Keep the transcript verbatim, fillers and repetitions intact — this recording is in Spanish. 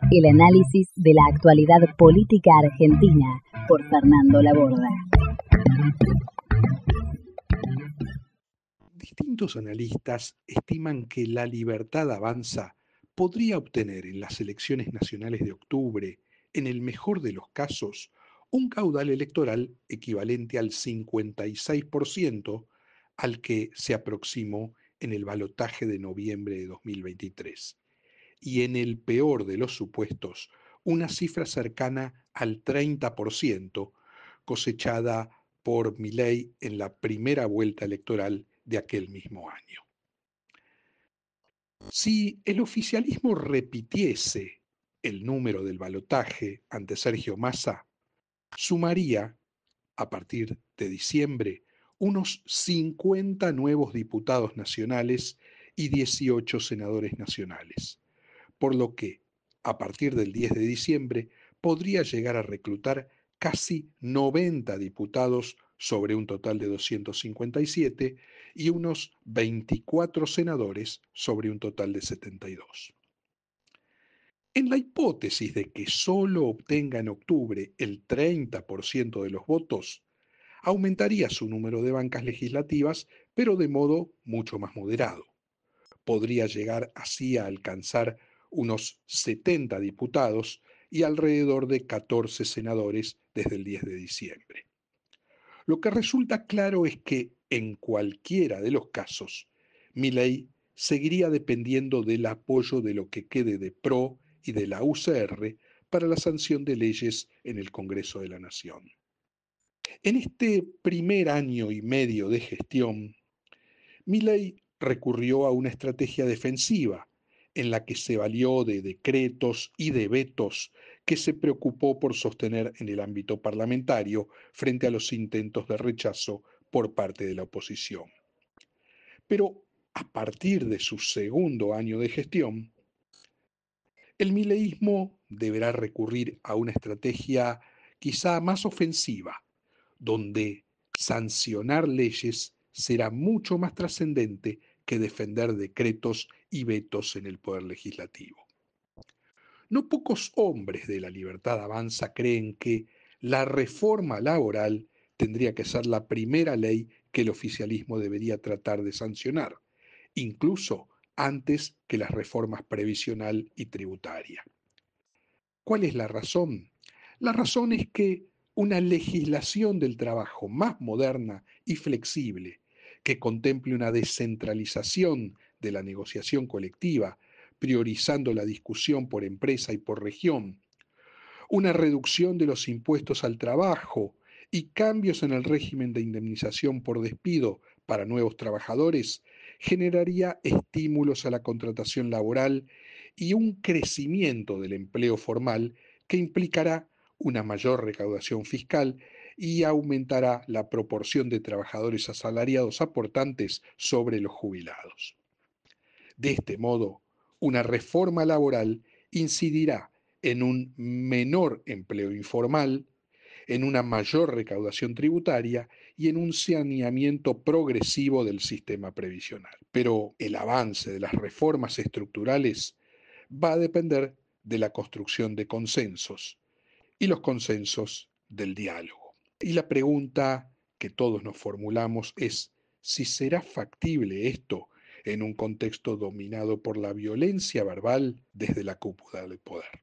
El análisis de la actualidad política argentina por Fernando Laborda. Distintos analistas estiman que La Libertad Avanza podría obtener en las elecciones nacionales de octubre, en el mejor de los casos, un caudal electoral equivalente al cincuenta y seis por ciento al que se aproximó en el balotaje de noviembre de dos mil veintitrés, y en el peor de los supuestos, una cifra cercana al treinta por ciento cosechada por Milei en la primera vuelta electoral de aquel mismo año. Si el oficialismo repitiese el número del balotaje ante Sergio Massa, sumaría, a partir de diciembre, unos cincuenta nuevos diputados nacionales y dieciocho senadores nacionales, por lo que, a partir del diez de diciembre, podría llegar a reclutar casi noventa diputados sobre un total de doscientos cincuenta y siete y unos veinticuatro senadores sobre un total de setenta y dos. En la hipótesis de que solo obtenga en octubre el treinta por ciento de los votos, aumentaría su número de bancas legislativas, pero de modo mucho más moderado. Podría llegar así a alcanzar unos setenta diputados y alrededor de catorce senadores desde el diez de diciembre. Lo que resulta claro es que, en cualquiera de los casos, Milei seguiría dependiendo del apoyo de lo que quede de P R O y de la U C R para la sanción de leyes en el Congreso de la Nación. En este primer año y medio de gestión, Milei recurrió a una estrategia defensiva en la que se valió de decretos y de vetos que se preocupó por sostener en el ámbito parlamentario frente a los intentos de rechazo por parte de la oposición. Pero a partir de su segundo año de gestión, el mileísmo deberá recurrir a una estrategia quizá más ofensiva, donde sancionar leyes será mucho más trascendente que defender decretos y vetos en el Poder Legislativo. No pocos hombres de La Libertad Avanza creen que la reforma laboral tendría que ser la primera ley que el oficialismo debería tratar de sancionar, incluso antes que las reformas previsional y tributaria. ¿Cuál es la razón? La razón es que una legislación del trabajo más moderna y flexible, que contemple una descentralización de la negociación colectiva, priorizando la discusión por empresa y por región, una reducción de los impuestos al trabajo y cambios en el régimen de indemnización por despido para nuevos trabajadores, generaría estímulos a la contratación laboral y un crecimiento del empleo formal que implicará una mayor recaudación fiscal y aumentará la proporción de trabajadores asalariados aportantes sobre los jubilados. De este modo, una reforma laboral incidirá en un menor empleo informal, en una mayor recaudación tributaria y en un saneamiento progresivo del sistema previsional. Pero el avance de las reformas estructurales va a depender de la construcción de consensos y los consensos del diálogo. Y la pregunta que todos nos formulamos es si será factible esto en un contexto dominado por la violencia verbal desde la cúpula del poder.